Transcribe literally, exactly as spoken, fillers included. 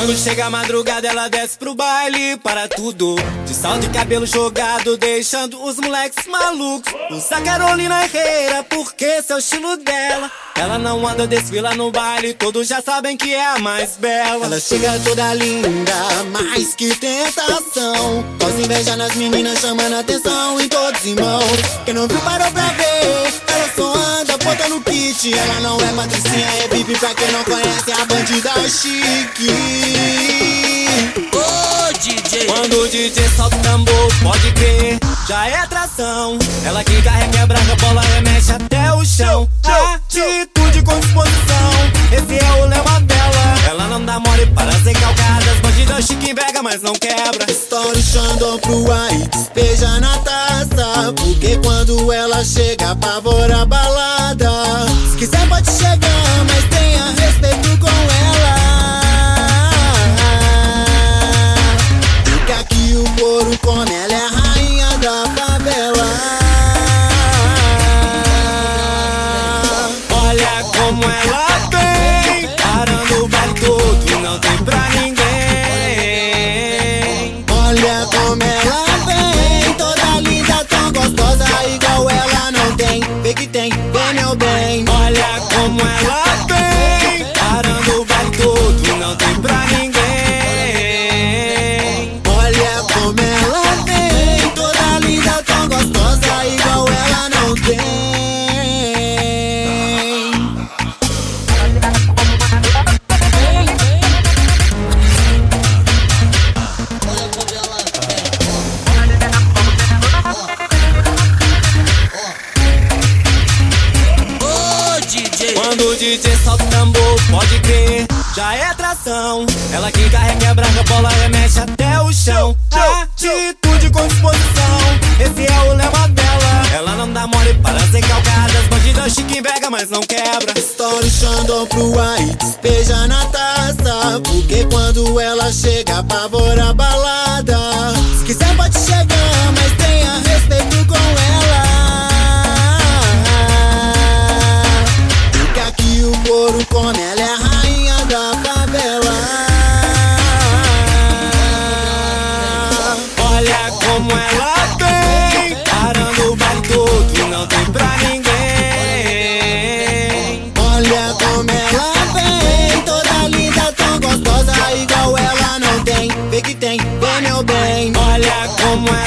Quando chega a madrugada ela desce pro baile para tudo, de salto e cabelo jogado, deixando os moleques malucos. Usa Carolina Herrera porque esse é o estilo dela. Ela não anda, desfila no baile, todos já sabem que é a mais bela. Ela chega toda linda, mais que tentação, causa inveja nas meninas, chamando atenção em todos os irmãos. Quem não viu parou pra ver, ela só anda botando kit. Ela não é patricinha, é V I P pra quem não conhece, a bandida chique. Ô D J, quando o D J solta o tambor, pode crer, já é atração. Ela que carrega, quebra a bola, remexe até o chão. Atitude com disposição, esse é o lema dela. Ela não dá mole para ser calcada, as bandidas chique enverga, mas não quebra. Estoura o Xandão pro aí, despeja na taça, porque quando ela chega, apavora a balada. Se quiser pode chegar, mas tenha respeito com ela. Fica aqui o couro come, ela é a rainha da favela. Olha como ela vem, parando o baile todo, não tem pra ninguém. Olha como ela vem, toda linda, tão gostosa, igual ela não tem. Vê que tem, vem meu bem. Olha como ela vem, parando o baile todo, não tem pra ninguém. Olha como ela vem, toda linda, tão gostosa, igual ela não tem. Quando o D J solta o tambor, pode crer, já é atração. Ela que carrega, quebra a bola, remexe até o chão. Atitude com disposição, esse é o lema dela. Ela não dá mole para ser calcada, as bandidas chique enverga, mas não quebra. Estoura o Xandão pro aí, despeja na taça, porque quando ela chega, apavora a balada. Se quiser pode chegar, mas tenha respeito com ela. O couro come, ela é a rainha da favela. Olha como ela vem, parando o baile todo, não tem pra ninguém. Olha como ela vem, toda linda, tão gostosa, igual ela não tem. Vê que tem, vem meu bem. Olha como ela